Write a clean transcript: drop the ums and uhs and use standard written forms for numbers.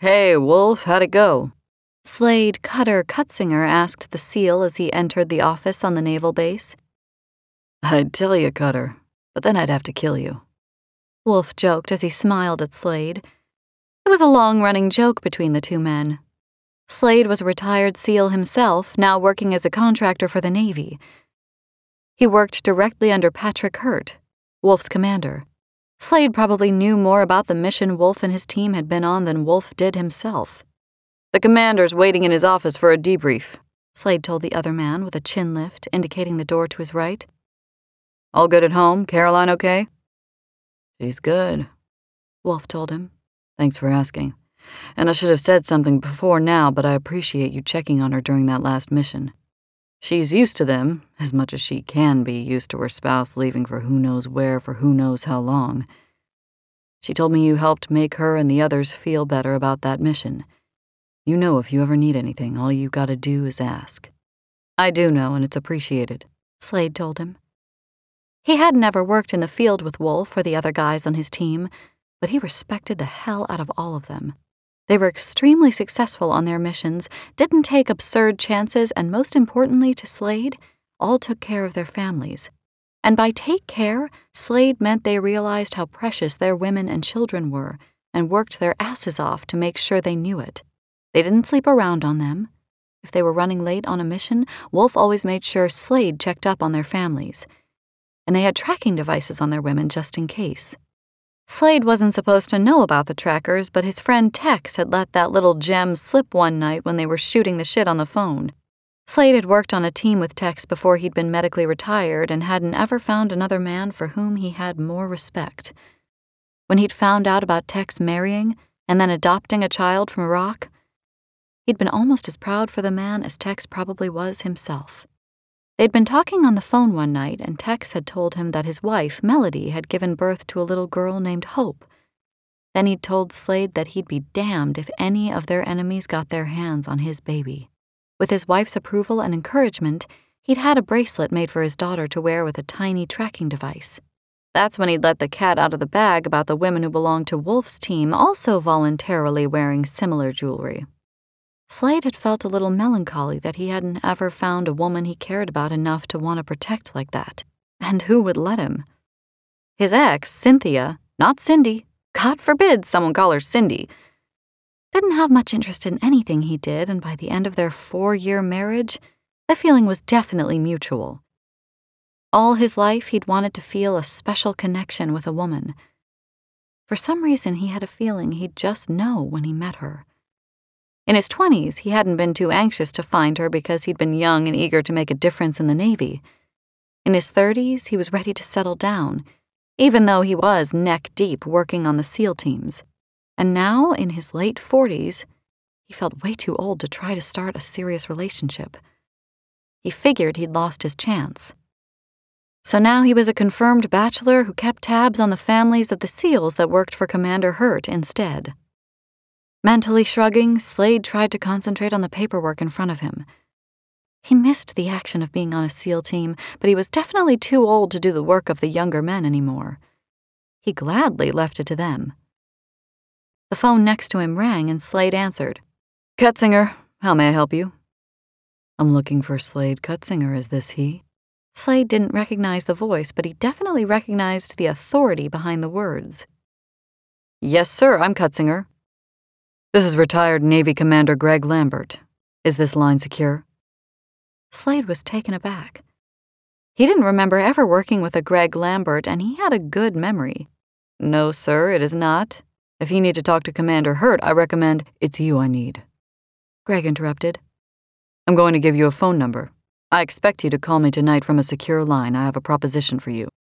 Hey, Wolf, how'd it go? Slade Cutter Cutzinger asked the SEAL as he entered the office on the naval base. I'd tell you, Cutter, but then I'd have to kill you. Wolf joked as he smiled at Slade. It was a long-running joke between the two men. Slade was a retired SEAL himself, now working as a contractor for the Navy. He worked directly under Patrick Hurt, Wolf's commander. Slade probably knew more about the mission Wolf and his team had been on than Wolf did himself. The commander's waiting in his office for a debrief, Slade told the other man with a chin lift, indicating the door to his right. All good at home? Caroline okay? She's good, Wolf told him. Thanks for asking. And I should have said something before now, but I appreciate you checking on her during that last mission. She's used to them, as much as she can be used to her spouse leaving for who knows where for who knows how long. She told me you helped make her and the others feel better about that mission. You know if you ever need anything, all you gotta do is ask. I do know, and it's appreciated, Slade told him. He had never worked in the field with Wolf or the other guys on his team, but he respected the hell out of all of them. They were extremely successful on their missions, didn't take absurd chances, and most importantly to Slade, all took care of their families. And by take care, Slade meant they realized how precious their women and children were and worked their asses off to make sure they knew it. They didn't sleep around on them. If they were running late on a mission, Wolf always made sure Slade checked up on their families. And they had tracking devices on their women just in case. Slade wasn't supposed to know about the trackers, but his friend Tex had let that little gem slip one night when they were shooting the shit on the phone. Slade had worked on a team with Tex before he'd been medically retired and hadn't ever found another man for whom he had more respect. When he'd found out about Tex marrying and then adopting a child from Iraq, he'd been almost as proud for the man as Tex probably was himself. They'd been talking on the phone one night, and Tex had told him that his wife, Melody, had given birth to a little girl named Hope. Then he'd told Slade that he'd be damned if any of their enemies got their hands on his baby. With his wife's approval and encouragement, he'd had a bracelet made for his daughter to wear with a tiny tracking device. That's when he'd let the cat out of the bag about the women who belonged to Wolf's team also voluntarily wearing similar jewelry. Slade had felt a little melancholy that he hadn't ever found a woman he cared about enough to want to protect like that. And who would let him? His ex, Cynthia, not Cindy, God forbid someone call her Cindy, didn't have much interest in anything he did, and by the end of their 4-year marriage, the feeling was definitely mutual. All his life, he'd wanted to feel a special connection with a woman. For some reason, he had a feeling he'd just know when he met her. In his 20s, he hadn't been too anxious to find her because he'd been young and eager to make a difference in the Navy. In his 30s, he was ready to settle down, even though he was neck-deep working on the SEAL teams. And now, in his late 40s, he felt way too old to try to start a serious relationship. He figured he'd lost his chance. So now he was a confirmed bachelor who kept tabs on the families of the SEALs that worked for Commander Hurt instead. Mentally shrugging, Slade tried to concentrate on the paperwork in front of him. He missed the action of being on a SEAL team, but he was definitely too old to do the work of the younger men anymore. He gladly left it to them. The phone next to him rang and Slade answered. Cutzinger, how may I help you? I'm looking for Slade Cutzinger, is this he? Slade didn't recognize the voice, but he definitely recognized the authority behind the words. Yes, sir, I'm Cutzinger. This is retired Navy Commander Greg Lambert. Is this line secure? Slade was taken aback. He didn't remember ever working with a Greg Lambert, and he had a good memory. No, sir, it is not. If you need to talk to Commander Hurt, I recommend it's you I need. Greg interrupted. I'm going to give you a phone number. I expect you to call me tonight from a secure line. I have a proposition for you.